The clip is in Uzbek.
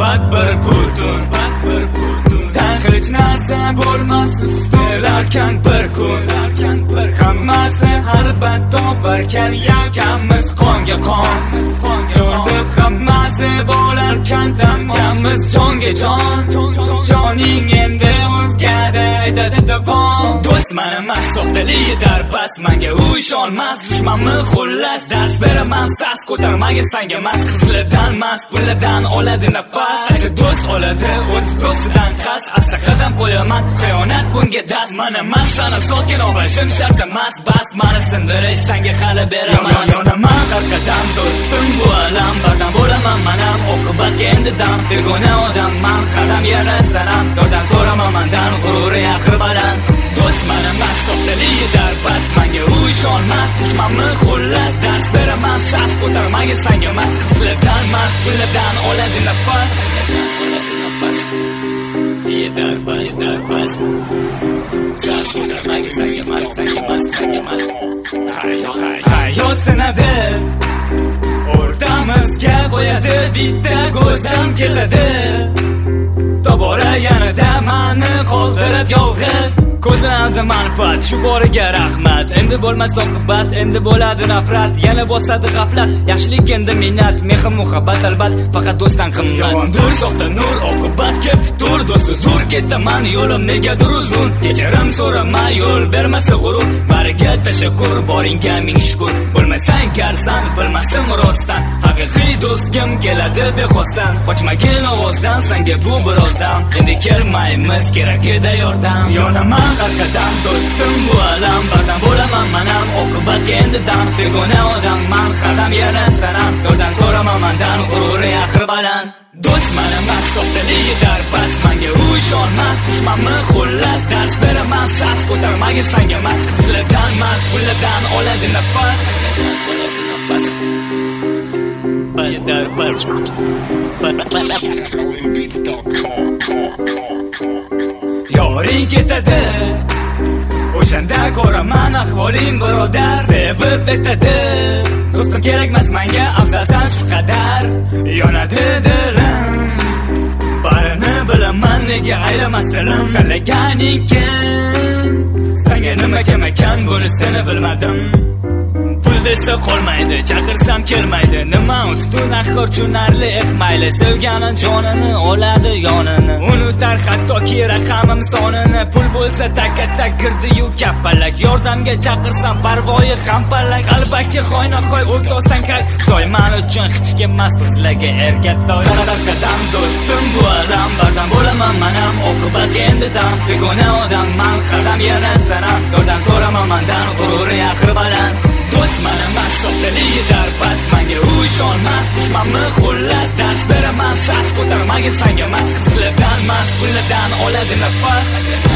oqibat bir butun. Hech narsa bo'lmas ustilarkan bir kun. Hammasi har bat toparkan yakamiz qonga qon. Yo'rdib hammasi bo'larkan damgamiz jonga jon. Joning endi o'zgada aytadi dabon. Do'st mana emas soxtaligi darbas, menga u ishonmas. Dushmanmi xullas dars beraman, sas ko'tarmagin sanga emas. Qizlardan emas pulidan oladi nafas. Qaysi do'st oladi o'z do'stidan xas. Asta qadam qo'yaman, xiyonat bunga dast. Mana emas sana sotgan oblashim shart emas. Bas mani sindirish senga hali beraman. Yonaman har qadam do'stim bu alam. Bardam bo'laman manam oqibatga endi dam. Begona odamman qadam yana sanam. Yordam so'raman mendan g'ururi axir baland. Do'st mana emas soxtaligi darbas, menga u ishonmas. Dushmanmi xullas dars beraman, sas ko'tarmagin sanga emas. Qizlardan emas pulidan oladi nafas. Darbas sas ko'tarmagin sanga emas. Hayot sinadi, o'rtamizga qo'yadi bitta ko'zam keladi. Tobora yanada mani qoldirib yolg'iz. Ko'zlanadi manfaat, shu boriga rahmat. Endi bo'lmas oqibat, endi bo'ladi nafrat. Yana bosadi g'aflat, yaxshilik endi minnat. Mehr muhabbat albat, faqat do'stdan qimmat. Dur soxta nur, oqibatga putur. Do'sti zo'r ketaman, yo'lim negadir uzun. Kechirim so'rama, yo'l bermasa g'urur. Bariga tashakkur, boringga ming shukr. Bo'lmasang garsan, bilmasim rostdan. Haqiqiy do'st kim keladi bexosdan. Qochmagin ovozdan, senga bu birozdan. Endi kelmaymiz, kerak edi yordam. Yonaman har qadam do'stim bu alam. Bardam bo'laman manam oqibatga endi dam. Begona odamman qadam yana sanam. Yordam so'raman mendan g'ururi axir baland. Do'st mana emas soxtaligi darbas, menga u ishonmas. Dushmanmi xullas dars beraman, sas ko'tarmagin sanga emas. Qizlardan emas pulidan oladi nafas. Yoring ketadi, o'shanda ko'raman ahvoling birodar. Sevib etadi, do'stim kerakmas menga afzalsan shu qadar. Yonadi dilim, barini bilaman nega aylamas dilim. Tanlaganing kim, senga nima kam ekan bunisini bilmadim. Desa qolmaydi, chaqirsam kelmaydi. Nima ustun axir tushunarli mayli. Sevganin jonini oladi yonini. Unutar hattoki raqamim sonini. Pul bo'lsa tak-tak girdi-yu kappalak. Yordamga chaqirsam parvoyi hampalak. Qalbaki xoyna-xoy o'rtoqsan kak Xitoy. Men uchun hech kim emas qizlarga erkaktoy. Qadam do'stim bu alam. Bardam bo'laman manam oqibatga endi dam. Begona odamman qadam yana sanam. Yordam so'raman mendan g'ururi axir baland. Do'st mana emas soxtaligi darbas, menga u ishonmas. Dushmanmi xullas dars beraman, sas ko'tarmagin sanga emas. Qizlardan emas pulidan oladi nafas.